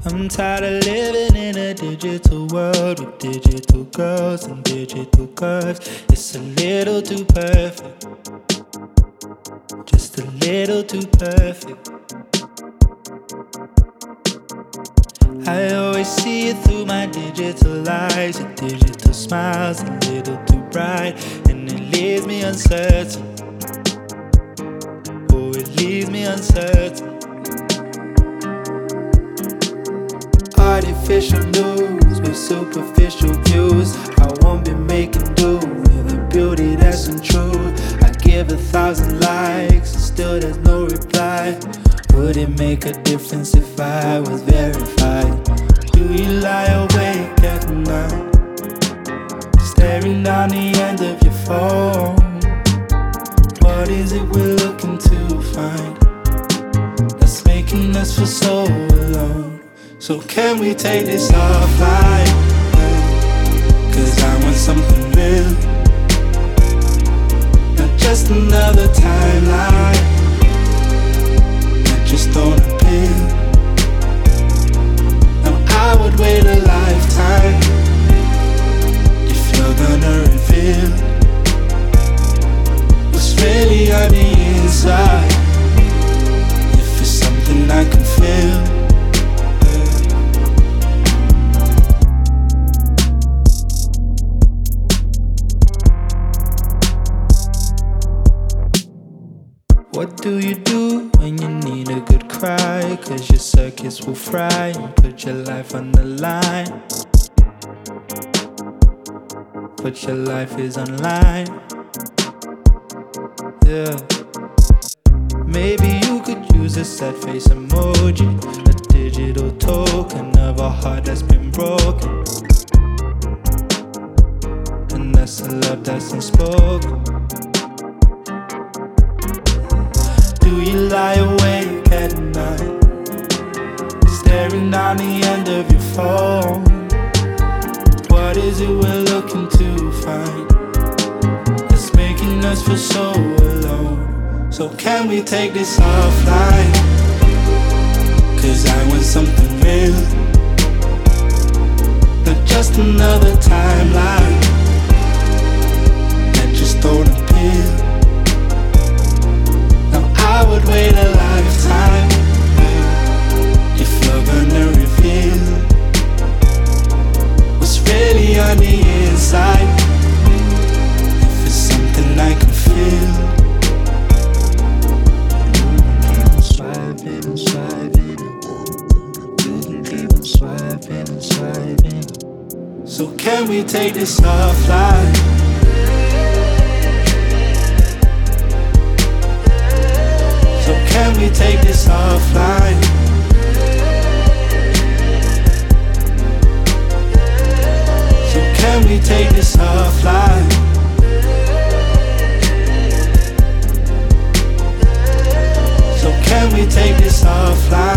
I'm tired of living in a digital world with digital girls and digital curves. It's a little too perfect, just a little too perfect. I always see it through my digital eyes. Your digital smiles a little too bright, and it leaves me uncertain. Oh, it leaves me uncertain. Artificial news with superficial views. I won't be making do with a beauty that's untrue. I give 1,000 likes and still there's no reply. Would it make a difference if I was verified? Do you lie awake at night, staring down the end of your phone? What is it we're looking to find that's making us feel so alone? So can we take this offline? Cause I want something real, not just another timeline that just don't appear. Now I would wait a lifetime if you're gonna reveal what's really on the inside. If it's something I can feel. What do you do when you need a good cry? Cause your circuits will fry and put your life on the line. But your life is online. Yeah. Maybe you could use a sad face emoji, a digital token of a heart that's been broken. And that's a love that's unspoken. Do you lie awake at night, staring down the end of your phone? What is it we're looking to find that's making us feel so alone? So can we take this offline? Cause I want something real, not just another timeline that just don't appear. I would wait a lifetime if you're gonna reveal what's really on the inside. If it's something I can feel. Swiping and swiping, you can keep on swiping and swiping. So can we take this offline? Can we take this offline? So can we take this offline? So can we take this offline?